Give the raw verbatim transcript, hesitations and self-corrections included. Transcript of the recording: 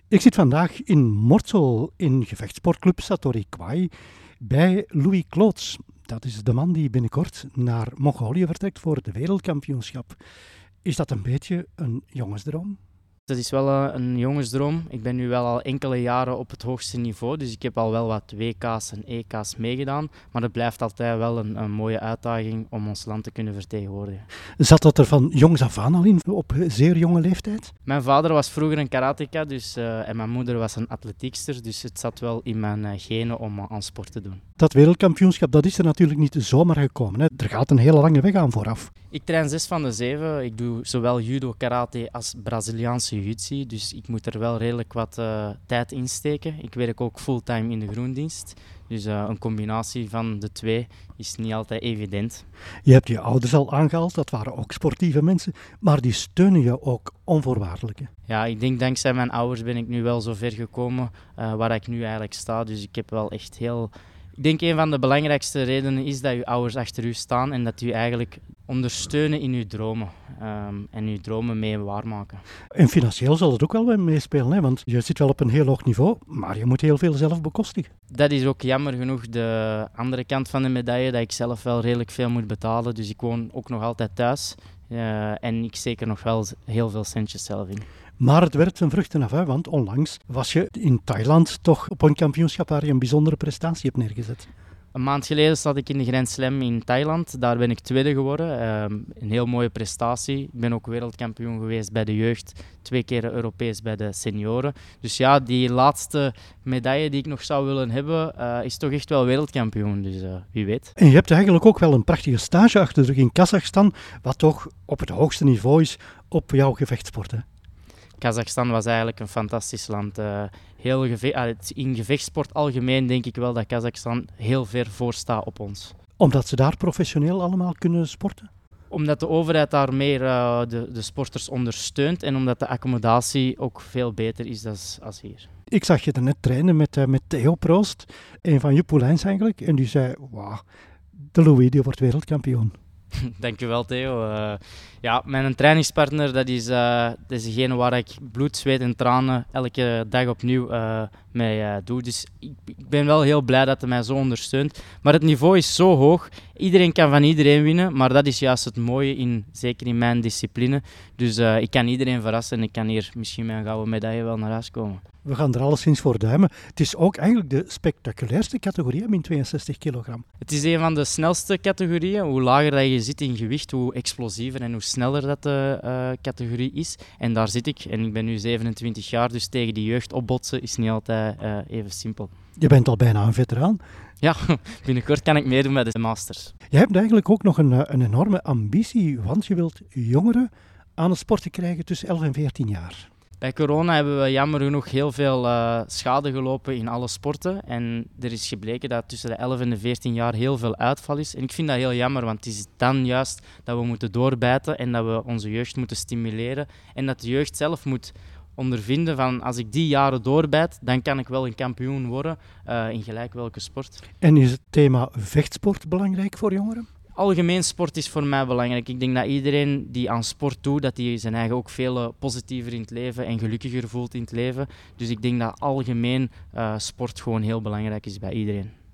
Ik zit vandaag in Mortsel in gevechtsportclub Satori Kwai bij Louis Kloots. Dat is de man die binnenkort naar Mongolië vertrekt voor de wereldkampioenschap. Is dat een beetje een jongensdroom? Dat is wel uh, een jongensdroom. Ik ben nu wel al enkele jaren op het hoogste niveau, dus ik heb al wel wat W K's en E K's meegedaan. Maar het blijft altijd wel een, een mooie uitdaging om ons land te kunnen vertegenwoordigen. Zat dat er van jongs af aan al in, op zeer jonge leeftijd? Mijn vader was vroeger een karateka dus, uh, en mijn moeder was een atletiekster, dus het zat wel in mijn uh, genen om uh, aan sport te doen. Dat wereldkampioenschap, dat is er natuurlijk niet zomaar gekomen, hè? Er gaat een hele lange weg aan vooraf. Ik train zes van de zeven. Ik doe zowel judo, karate als Braziliaanse jiu-jitsu, dus ik moet er wel redelijk wat uh, tijd in steken. Ik werk ook fulltime in de groendienst, dus uh, een combinatie van de twee is niet altijd evident. Je hebt je ouders al aangehaald, dat waren ook sportieve mensen, maar die steunen je ook onvoorwaardelijk. Hè? Ja, ik denk dankzij mijn ouders ben ik nu wel zo ver gekomen uh, waar ik nu eigenlijk sta, dus ik heb wel echt heel... Ik denk een van de belangrijkste redenen is dat je ouders achter u staan en dat u eigenlijk ondersteunen in uw dromen um, en uw dromen mee waarmaken. En financieel zal het ook wel meespelen, hè? Want je zit wel op een heel hoog niveau, maar je moet heel veel zelf bekostigen. Dat is ook jammer genoeg de andere kant van de medaille, dat ik zelf wel redelijk veel moet betalen. Dus ik woon ook nog altijd thuis uh, en ik steek er nog wel heel veel centjes zelf in. Maar het werpt zijn vruchten af, hè? Want onlangs was je in Thailand toch op een kampioenschap waar je een bijzondere prestatie hebt neergezet. Een maand geleden zat ik in de Grand Slam in Thailand. Daar ben ik tweede geworden. Um, een heel mooie prestatie. Ik ben ook wereldkampioen geweest bij de jeugd. Twee keer Europees bij de senioren. Dus ja, die laatste medaille die ik nog zou willen hebben, uh, is toch echt wel wereldkampioen. Dus uh, wie weet. En je hebt eigenlijk ook wel een prachtige stage achter de rug in Kazachstan, wat toch op het hoogste niveau is op jouw gevechtsport, hè? Kazachstan was eigenlijk een fantastisch land. Uh, heel geve- in gevechtsport algemeen denk ik wel dat Kazachstan heel ver voor staat op ons. Omdat ze daar professioneel allemaal kunnen sporten? Omdat de overheid daar meer uh, de, de sporters ondersteunt en omdat de accommodatie ook veel beter is dan als hier. Ik zag je er net trainen met, uh, met Theo Proost, een van je poulains eigenlijk, en die zei, wauw, de Louis die wordt wereldkampioen. Dankjewel Theo. Uh, ja, mijn trainingspartner dat is, uh, dat is degene waar ik bloed, zweet en tranen elke dag opnieuw uh, mee uh, doe. Dus ik, ik ben wel heel blij dat hij mij zo ondersteunt. Maar het niveau is zo hoog. Iedereen kan van iedereen winnen, maar dat is juist het mooie, in, zeker in mijn discipline. Dus uh, ik kan iedereen verrassen en ik kan hier misschien met een gouden medaille wel naar huis komen. We gaan er alleszins voor duimen. Het is ook eigenlijk de spectaculairste categorie, min tweeënzestig kilogram. Het is een van de snelste categorieën. Hoe lager dat je zit in gewicht, hoe explosiever en hoe sneller dat de uh, categorie is. En daar zit ik. En ik ben nu zevenentwintig jaar, dus tegen die jeugd opbotsen is niet altijd uh, even simpel. Je bent al bijna een veteraan. Ja, binnenkort kan ik meedoen bij de Masters. Je hebt eigenlijk ook nog een, een enorme ambitie, want je wilt jongeren aan het sporten krijgen tussen elf en veertien jaar. Bij corona hebben we jammer genoeg heel veel uh, schade gelopen in alle sporten. En er is gebleken dat tussen de elf en de veertien jaar heel veel uitval is. En ik vind dat heel jammer, want het is dan juist dat we moeten doorbijten en dat we onze jeugd moeten stimuleren. En dat de jeugd zelf moet ondervinden van als ik die jaren doorbijt, dan kan ik wel een kampioen worden uh, in gelijk welke sport. En is het thema vechtsport belangrijk voor jongeren? Algemeen sport is voor mij belangrijk. Ik denk dat iedereen die aan sport doet, dat hij zijn eigen ook veel positiever in het leven en gelukkiger voelt in het leven. Dus ik denk dat algemeen uh, sport gewoon heel belangrijk is bij iedereen.